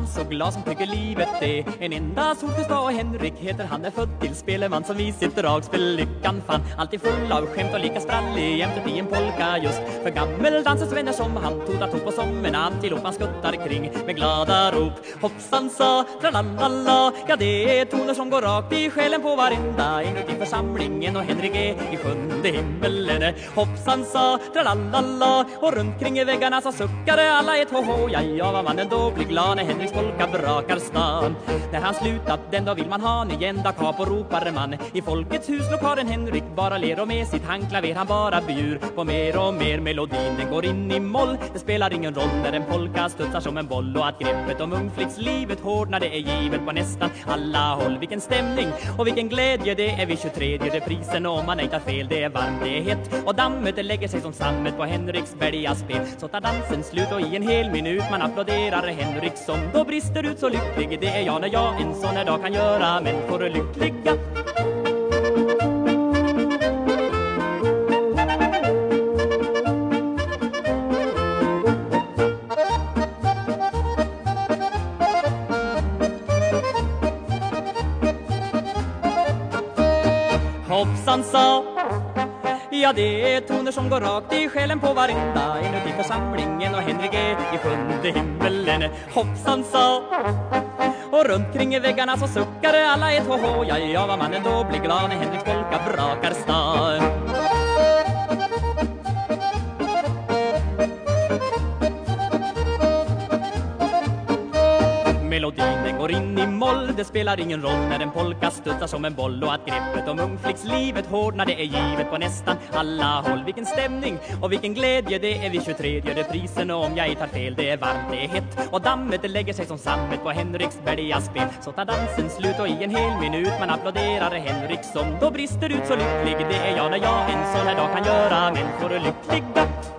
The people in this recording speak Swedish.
han så glad som tycker livet är en enda solskensdag, och Henrik heter han, är född till speleman som i sitt dragspel lyckan fann. Alltid full av skämt och lika sprallig jämt i en polka just för gammeldansens vänner som han tog på som en antilop. Man skuttar kring med glada rop. Hoppsan sa, tralalala, ja det är toner som går rakt i själen på varenda en ut i församlingen, och Henrik är i sjunde himmelen. Hoppsan sa, tralalala, och runt kring i väggarna så suckade alla ett ho-ho. Ja, vad man ändå blir glad när Henriks polka brakar stan. När han slutat den då vill man ha en igen, da kap och ropar man i folkets hus. Lokalen Henrik bara ler, och med sitt handklaver han bara bjur på mer och mer. Melodin den går in i moll, det spelar ingen roll när en polka studsar som en boll. Och att greppet om ungflickslivet hårdnar det är givet på nästan alla håll. Vilken stämning och vilken glädje det är vid 23:e reprisen. Och om man inte tar fel, det är varmt, det är hett, och dammet det lägger sig som sammet på Henriks bergaspel. Så tar dansen slut och i en hel minut man applåderar Henrik som då brister ut så lycklig. Det är jag när jag en sån här dag kan göra människor lyckliga. Hoppsan sa, ja det är toner som går rakt i själen på varenda inuti församlingen, och Henrik är i sjunde himmelen. Hoppsan sa, och runt kring i väggarna så suckade alla ett ho-ho. Ja, vad man ändå blir glad när Henriks polka brakar stan. Melodin den går in i moll, det spelar ingen roll när en polka studsar som en boll. Och att greppet om ungflickslivet hårdnar det är givet på nästan alla håll. Vilken stämning och vilken glädje det är vid 23:e reprisen. Och om jag inte tar fel, det är varmt, det är hett, och dammet det lägger sig som sammet på Henriks bergaspel. Så tar dansen slut och i en hel minut man applåderar Henrik som då brister ut så lycklig. Det är jag när jag en sån här dag kan göra människor lyckliga.